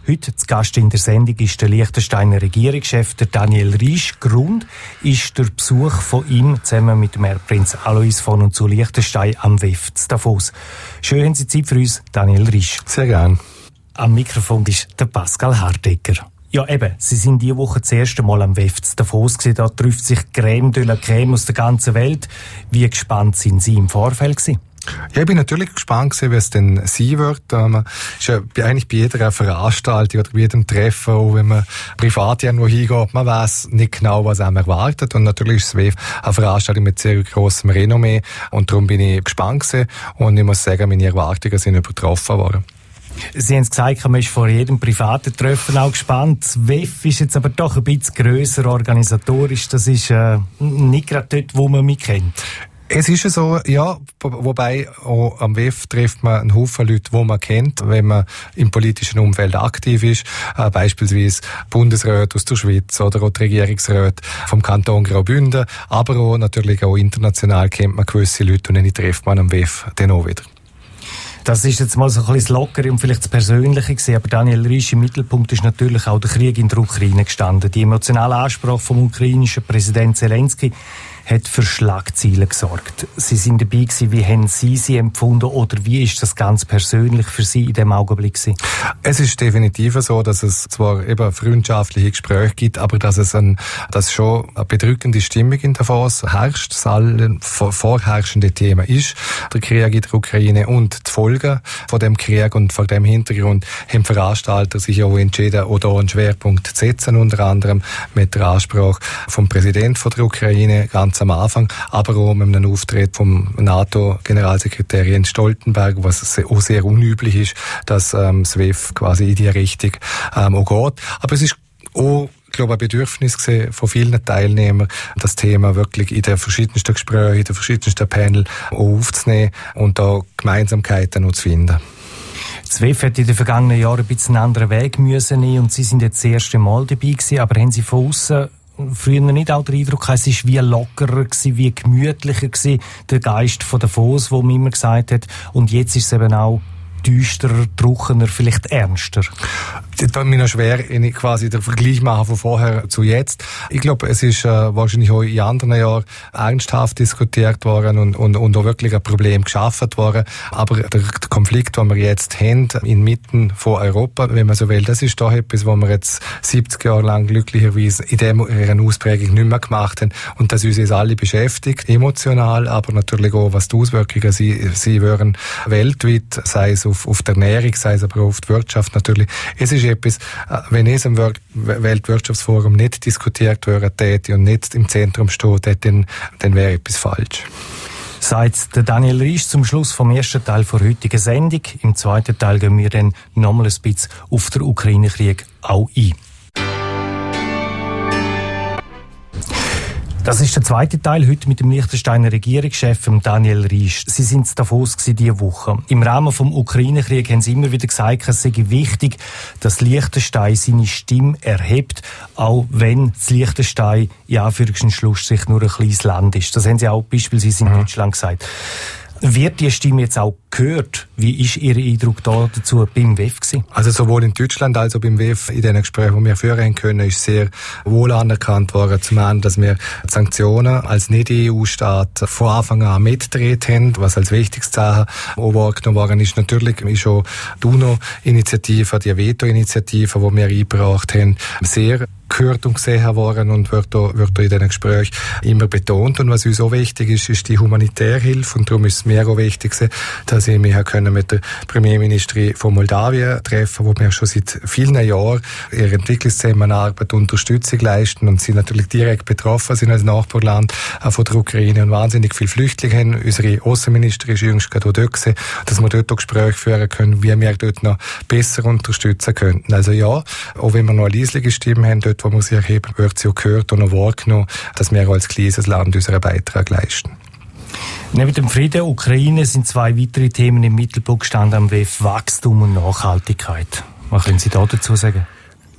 Heute zu Gast in der Sendung ist der Liechtensteiner Regierungschef, der Daniel Riesch. Grund ist der Besuch von ihm zusammen mit dem Erbprinz Alois von und zu Liechtenstein am WEF zu Davos. Schön haben Sie Zeit für uns, Daniel Riesch. Sehr gern. Am Mikrofon ist der Pascal Hardecker. Ja eben, Sie sind diese Woche das erste Mal am WEF zu Davos gewesen. Da trifft sich Crème de la Crème aus der ganzen Welt. Wie gespannt sind Sie im Vorfeld gewesen? Ja, ich bin natürlich gespannt gewesen, wie es denn sein wird. Ist ja eigentlich bei jeder Veranstaltung oder bei jedem Treffen, auch wenn man privat irgendwo hingeht, man weiss nicht genau, was einem erwartet. Und natürlich ist das WEF eine Veranstaltung mit sehr grossem Renommee. Und darum bin ich gespannt gewesen. Und ich muss sagen, meine Erwartungen sind übertroffen worden. Sie haben es gesagt, man ist vor jedem privaten Treffen auch gespannt. Das WEF ist jetzt aber doch ein bisschen grösser organisatorisch. Das ist nicht gerade dort, wo man mich kennt. Es ist so, ja, wobei auch am WEF trifft man einen Haufen Leute, die man kennt, wenn man im politischen Umfeld aktiv ist. Beispielsweise Bundesräte aus der Schweiz oder auch die Regierungsräte vom Kanton Graubünden. Aber auch natürlich auch international kennt man gewisse Leute und dann trifft man am WEF dann auch wieder. Das ist jetzt mal so ein bisschen das Lockere und vielleicht das Persönliche gewesen. Aber Daniel Riesch, im Mittelpunkt ist natürlich auch der Krieg in der Ukraine gestanden. Die emotionale Ansprache vom ukrainischen Präsident Zelensky hat für Schlagzeilen gesorgt. Sie sind dabei gewesen. Wie haben Sie empfunden oder wie ist das ganz persönlich für Sie in dem Augenblick gewesen? Es ist definitiv so, dass es zwar eben freundschaftliche Gespräche gibt, aber dass schon eine bedrückende Stimmung in Davos herrscht, das alle vorherrschende Thema ist der Krieg in der Ukraine und die Folgen von dem Krieg, und vor dem Hintergrund haben Veranstalter sich auch entschieden, oder einen Schwerpunkt zu setzen, unter anderem mit der Ansprache vom Präsidenten von der Ukraine ganz am Anfang, aber auch mit einem Auftritt vom NATO-Generalsekretär Jens Stoltenberg, was auch sehr unüblich ist, dass das WEF quasi in die Richtung auch geht. Aber es ist auch, ich glaube, ein Bedürfnis von vielen Teilnehmern, das Thema wirklich in den verschiedensten Gesprächen, in den verschiedensten Panel aufzunehmen und da Gemeinsamkeiten noch zu finden. Das WEF hat in den vergangenen Jahren ein bisschen einen anderen Weg müssen nehmen und Sie sind jetzt das erste Mal dabei gewesen, aber haben Sie von aussen früher nicht auch den Eindruck, es war wie lockerer gewesen, wie gemütlicher gewesen, der Geist von Davos, wo man immer gesagt hat, und jetzt ist es eben auch düsterer, trockener, vielleicht ernster? Das tut mir noch schwer, quasi den Vergleich machen von vorher zu jetzt. Ich glaube, es ist wahrscheinlich auch in anderen Jahren ernsthaft diskutiert worden und auch wirklich ein Problem geschaffen worden. Aber der Konflikt, den wir jetzt haben, inmitten von Europa, wenn man so will, das ist doch etwas, was wir jetzt 70 Jahre lang glücklicherweise in dieser Ausprägung nicht mehr gemacht haben. Und das uns jetzt alle beschäftigt, emotional, aber natürlich auch, was die Auswirkungen sie wären weltweit, sei es auf die Ernährung, sei es aber auch auf die Wirtschaft natürlich. Es ist etwas, wenn es im Weltwirtschaftsforum nicht diskutiert würde und nicht im Zentrum steht, dann wäre etwas falsch. Sagt der Daniel Riesch zum Schluss vom ersten Teil der heutigen Sendung. Im zweiten Teil gehen wir dann nochmal ein bisschen auf den Ukraine-Krieg auch ein. Das ist der zweite Teil, heute mit dem Liechtensteiner Regierungschef Daniel Riesch. Sie sind in Davos diese Woche. Im Rahmen des Ukraine-Kriegs haben Sie immer wieder gesagt, es sei wichtig, dass Liechtenstein seine Stimme erhebt, auch wenn das Liechtenstein in Anführungsschluss nur ein kleines Land ist. Das haben Sie auch beispielsweise in Deutschland gesagt. Wird die Stimme jetzt auch gehört? Wie ist Ihr Eindruck dazu beim WEF gewesen? Also sowohl in Deutschland als auch beim WEF, in den Gesprächen, die wir führen können, ist sehr wohl anerkannt worden, zum einen, dass wir Sanktionen als Nicht-EU-Staat von Anfang an mitgedreht haben, was als wichtigstes Zeichen auch wahrgenommen worden ist. Natürlich ist auch die UNO-Initiative, die Veto-Initiative, die wir eingebracht haben, sehr gehört und gesehen worden und wird in diesen Gesprächen immer betont. Und was uns auch wichtig ist, ist die Humanitärhilfe. Und darum ist es mir auch wichtig, dass ich mich mit der Premierministerin von Moldawien treffen, wo wir schon seit vielen Jahren ihre Entwicklungszusammenarbeit Unterstützung leisten und sie natürlich direkt betroffen sind als Nachbarland von der Ukraine und wahnsinnig viele Flüchtlinge haben. Unsere Außenministerin ist jüngst gerade dort gewesen, dass wir dort auch Gespräche führen können, wie wir dort noch besser unterstützen könnten. Also ja, auch wenn wir noch eine leisliche Stimme haben, dort, wo wir sie erheben, wird sie auch gehört und auch wahrgenommen, dass wir als kleines Land unseren Beitrag leisten. Neben dem Frieden Ukraine sind zwei weitere Themen im Mittelpunkt gestanden am WEF: Wachstum und Nachhaltigkeit. Was können Sie dazu sagen?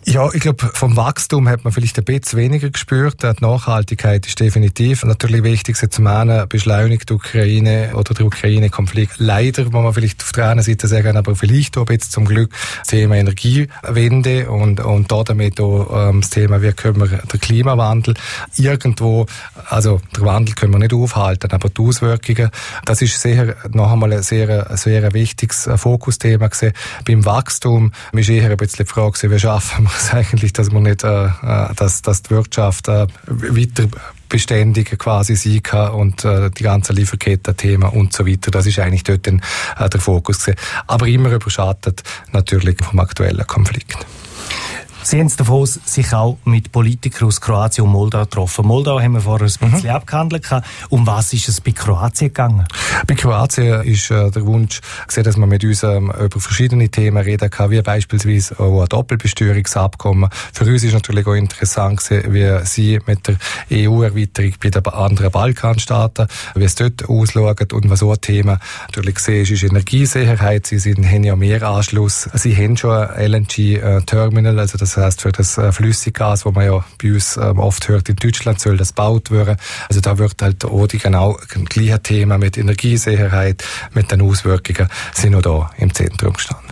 Ja, ich glaube, vom Wachstum hat man vielleicht ein bisschen weniger gespürt. Die Nachhaltigkeit ist definitiv natürlich wichtig. Zum einen beschleunigt die Ukraine oder der Ukraine-Konflikt leider, muss man vielleicht auf der einen Seite sagen, aber vielleicht auch jetzt zum Glück das Thema Energiewende und damit auch das Thema, wie können wir den Klimawandel irgendwo, also der Wandel können wir nicht aufhalten, aber die Auswirkungen, das ist sicher noch einmal ein sehr wichtiges Fokusthema gewesen. Beim Wachstum ist eher ein bisschen die Frage, wie schaffen wir es eigentlich, dass man nicht, dass die Wirtschaft weiter beständig quasi sein kann und die ganzen Lieferketten-Themen und so weiter. Das ist eigentlich dort der Fokus gewesen. Aber immer überschattet natürlich vom aktuellen Konflikt. Sie haben es davon sich auch mit Politikern aus Kroatien und Moldau getroffen. Moldau haben wir vorher ein bisschen abgehandelt. Um was ist es bei Kroatien gegangen? Bei Kroatien ist der Wunsch, dass man mit uns über verschiedene Themen reden kann, wie beispielsweise auch ein Doppelbesteuerungsabkommen. Für uns ist natürlich auch interessant, wie sie mit der EU-Erweiterung bei den anderen Balkanstaaten, wie es dort ausschaut und was auch ein Thema natürlich gesehen ist Energiesicherheit. Sie haben ja mehr Anschluss. Sie haben schon ein LNG-Terminal, also das heisst, für das Flüssiggas, das man ja bei uns oft hört, in Deutschland soll das gebaut werden. Also da wird halt auch die genau gleiche Thema mit Energiesicherheit, mit den Auswirkungen, sind noch da im Zentrum gestanden.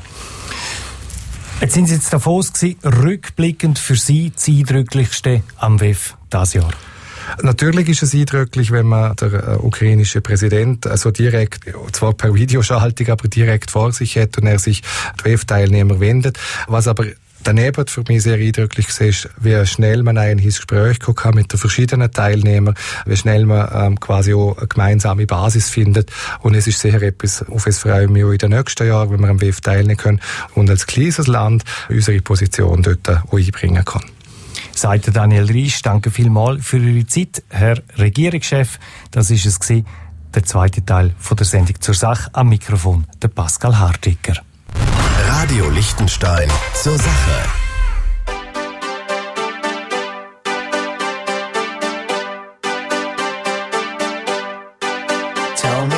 Jetzt sind Sie jetzt davon gewesen, rückblickend für Sie das Eindrücklichste am WEF dieses Jahr. Natürlich ist es eindrücklich, wenn man der ukrainische Präsident also direkt, zwar per Videoschaltung, aber direkt vor sich hat und er sich die WEF-Teilnehmer wendet. Was aber daneben für mich sehr eindrücklich ist, wie schnell man eigentlich ins Gespräch kommen kann mit den verschiedenen Teilnehmern, wie schnell man quasi auch eine gemeinsame Basis findet. Und es ist sicher etwas, auf das freue ich mich auch in den nächsten Jahren, wenn wir am WEF teilnehmen können und als kleines Land unsere Position dort auch einbringen kann. Sagt Daniel Riesch, danke vielmals für Ihre Zeit, Herr Regierungschef. Das ist es gewesen, der zweite Teil von der Sendung zur Sache. Am Mikrofon der Pascal Hartiger. Radio Liechtenstein zur Sache. Tell